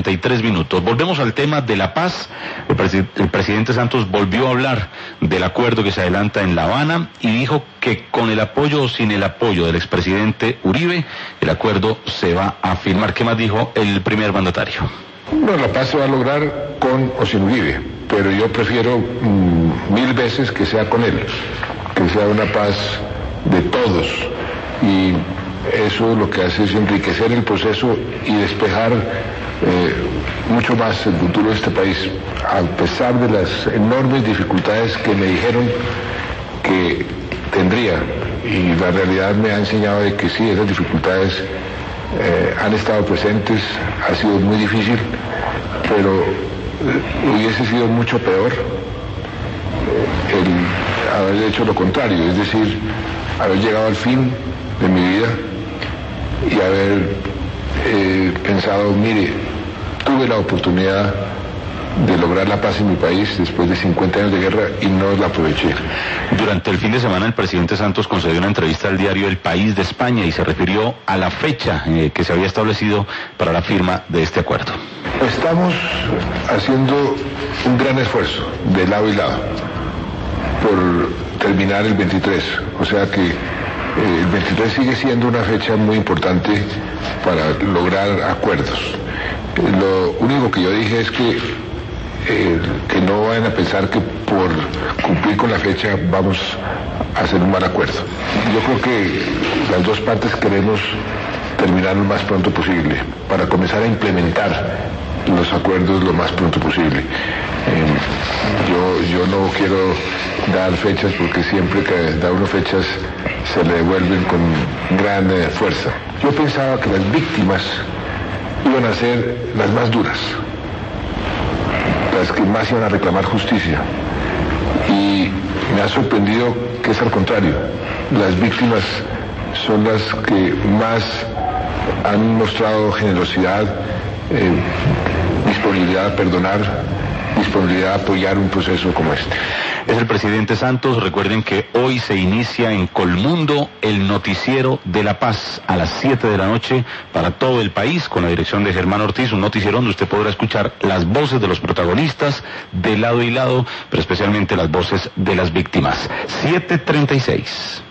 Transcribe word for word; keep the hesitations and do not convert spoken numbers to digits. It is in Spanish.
treinta y tres minutos. Volvemos al tema de la paz. El, presi el presidente Santos volvió a hablar del acuerdo que se adelanta en La Habana y dijo que con el apoyo o sin el apoyo del expresidente Uribe, el acuerdo se va a firmar. ¿Qué más dijo el primer mandatario? Bueno, la paz se va a lograr con o sin Uribe, pero yo prefiero mmm, mil veces que sea con él, que sea una paz de todos, y eso lo que hace es enriquecer el proceso y despejar eh, mucho más el futuro de este país, a pesar de las enormes dificultades que me dijeron que tendría, y la realidad me ha enseñado de que sí, esas dificultades eh, han estado presentes, ha sido muy difícil, pero eh, hubiese sido mucho peor eh, el haber hecho lo contrario, es decir, haber llegado al fin de mi vida y haber eh, pensado, mire, tuve la oportunidad de lograr la paz en mi país después de cincuenta años de guerra y no la aproveché. Durante el fin de semana el presidente Santos concedió una entrevista al diario El País de España y se refirió a la fecha eh, que se había establecido para la firma de este acuerdo. Estamos haciendo un gran esfuerzo de lado y lado por terminar el veintitrés, o sea que eh, el veintitrés sigue siendo una fecha muy importante para lograr acuerdos. Lo único que yo dije es que Eh, que no vayan a pensar que por cumplir con la fecha vamos a hacer un mal acuerdo. Yo creo que las dos partes queremos terminar lo más pronto posible para comenzar a implementar los acuerdos lo más pronto posible. Eh, yo, yo no quiero dar fechas porque siempre que da uno fechas se le devuelven con gran eh, fuerza. Yo pensaba que las víctimas iban a ser las más duras, las que más iban a reclamar justicia, y me ha sorprendido que es al contrario. Las víctimas son las que más han mostrado generosidad, eh, disponibilidad a perdonar, disponibilidad a apoyar un proceso como este. Es el presidente Santos. Recuerden que hoy se inicia en Colmundo el noticiero de la paz a las siete de la noche para todo el país, con la dirección de Germán Ortiz, un noticiero donde usted podrá escuchar las voces de los protagonistas de lado y lado, pero especialmente las voces de las víctimas. siete treinta y seis.